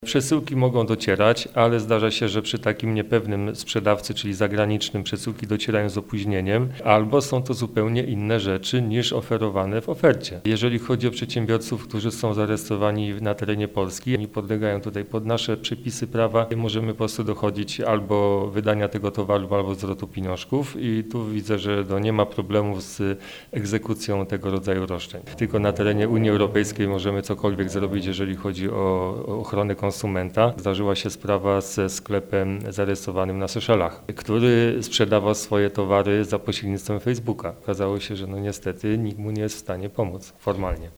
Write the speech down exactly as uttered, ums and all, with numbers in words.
Przesyłki mogą docierać, ale zdarza się, że przy takim niepewnym sprzedawcy, czyli zagranicznym, przesyłki docierają z opóźnieniem, albo są to zupełnie inne rzeczy niż oferowane w ofercie. Jeżeli chodzi o przedsiębiorców, którzy są zarejestrowani na terenie Polski, oni podlegają tutaj pod nasze przepisy prawa, możemy po prostu dochodzić albo wydania tego towaru, albo zwrotu pieniążków i tu widzę, że no nie ma problemu z egzekucją tego rodzaju roszczeń. Tylko na terenie Unii Europejskiej możemy cokolwiek zrobić, jeżeli chodzi o ochronę konsumenta. Zdarzyła się sprawa ze sklepem zarejestrowanym na Seszelach, który sprzedawał swoje towary za pośrednictwem Facebooka. Okazało się, że no niestety nikt mu nie jest w stanie pomóc formalnie.